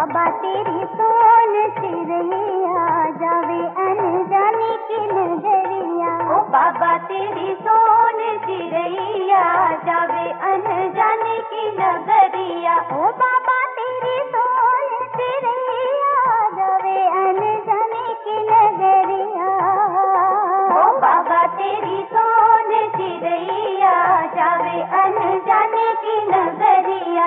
बाबा तेरी सोन चिड़ैया जावे अनजाने की नगरिया। ओ बाबा तेरी सोन चिड़ैया जावे अनजाने की नगरिया। ओ बाबा तेरी सोन चिड़ैया जावे अनजाने की नगरिया। ओ बाबा तेरी सोन चिड़ैया जावे अनजाने की नगरिया।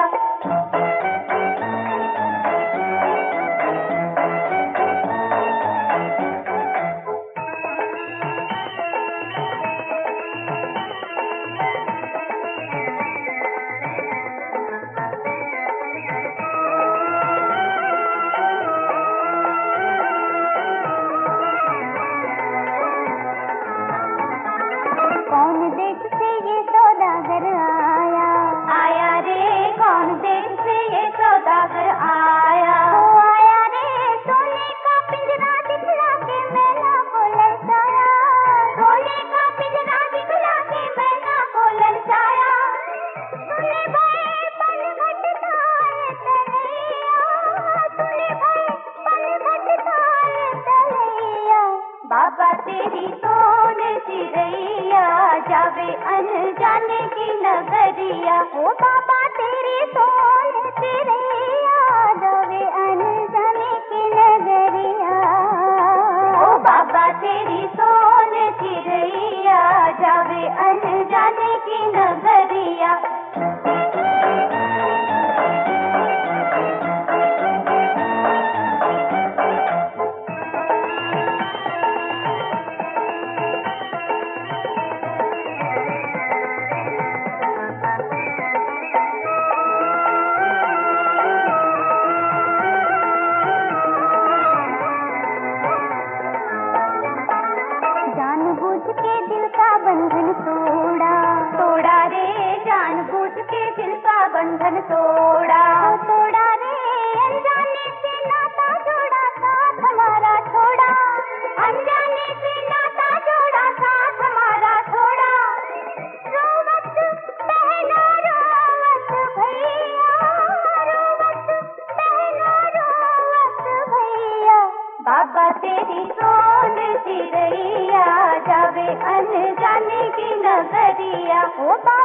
कौन देश से ये सौदागर आया, आया रे कौन देश से ये सौदागर आया। ओ आया रे सोने का पिंजरा दिखला के मैना को ललचाया। सोने का पिंजरा दिखला के मैना को ललचाया। सुने भाई पनघट तारे तलैया, सुने भाई पनघट तारे तलैया। बाबा तेरी सोन चिड़ैया जावे अनजाने की नगरिया। ओ बाबा तेरी सोन चिड़ैया जावे अनजाने की नगरिया। ओ बाबा तेरी सोन चिड़ैया जावे अनजाने की नगरिया। जानबूझ के दिल का बंधन तोड़ा, तोड़ा रे जानबूझ के दिल का बंधन तोड़ा। तोड़ा रे अनजाने से नाता जोड़ा साथ हमारा छोड़ा। अनजाने से नाता जोड़ा साथ हमारा छोड़ा। रोवत बहना रोवत भैया, रोवत बहना रोवत भैया। बाबा तेरी सोन चिड़ैया जावे अनजाने की नगरिया। ओ बाबा